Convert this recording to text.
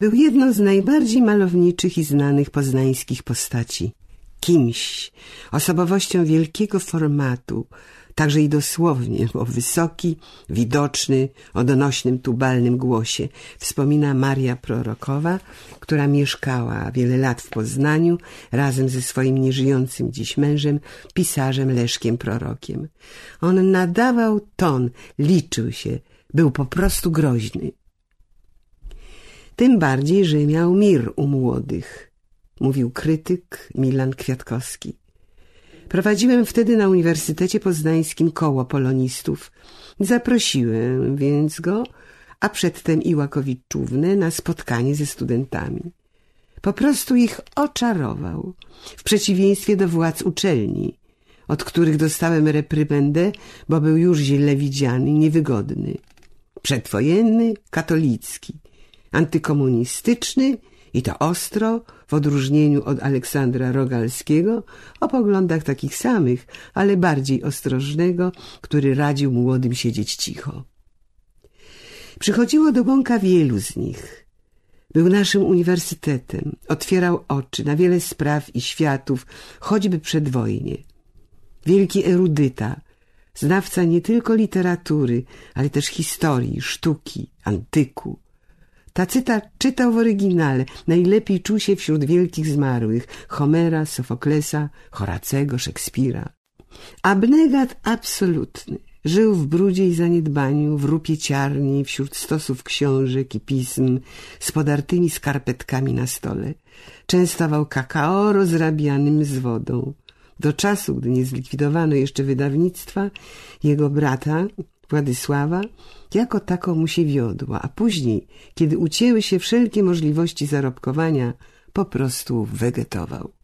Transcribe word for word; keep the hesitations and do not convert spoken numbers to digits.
Był jedną z najbardziej malowniczych i znanych poznańskich postaci. Kimś, osobowością wielkiego formatu, także i dosłownie, bo wysoki, widoczny, o donośnym tubalnym głosie, wspomina Maria Prorokowa, która mieszkała wiele lat w Poznaniu razem ze swoim nieżyjącym dziś mężem, pisarzem Leszkiem Prorokiem. On nadawał ton, liczył się, był po prostu groźny. Tym bardziej, że miał mir u młodych, mówił krytyk Milan Kwiatkowski. Prowadziłem wtedy na Uniwersytecie Poznańskim koło polonistów. Zaprosiłem więc go, a przedtem i Łakowiczównę, na spotkanie ze studentami. Po prostu ich oczarował, w przeciwieństwie do władz uczelni, od których dostałem reprymendę, bo był już źle widziany i niewygodny. Przedwojenny, katolicki, antykomunistyczny i to ostro, w odróżnieniu od Aleksandra Rogalskiego, o poglądach takich samych, ale bardziej ostrożnego, który radził młodym siedzieć cicho. Przychodziło do Bąka wielu z nich. Był naszym uniwersytetem, otwierał oczy na wiele spraw i światów, choćby przedwojnie. Wielki erudyta, znawca nie tylko literatury, ale też historii, sztuki, antyku. Tacyta czytał w oryginale, najlepiej czuł się wśród wielkich zmarłych, Homera, Sofoklesa, Horacego, Szekspira. Abnegat absolutny. Żył w brudzie i zaniedbaniu, w rupie ciarni, wśród stosów książek i pism, z podartymi skarpetkami na stole. Częstował kakao rozrabianym z wodą. Do czasu, gdy nie zlikwidowano jeszcze wydawnictwa, jego brata, Władysława, jako tako mu się wiodła, a później, kiedy ucięły się wszelkie możliwości zarobkowania, po prostu wegetował.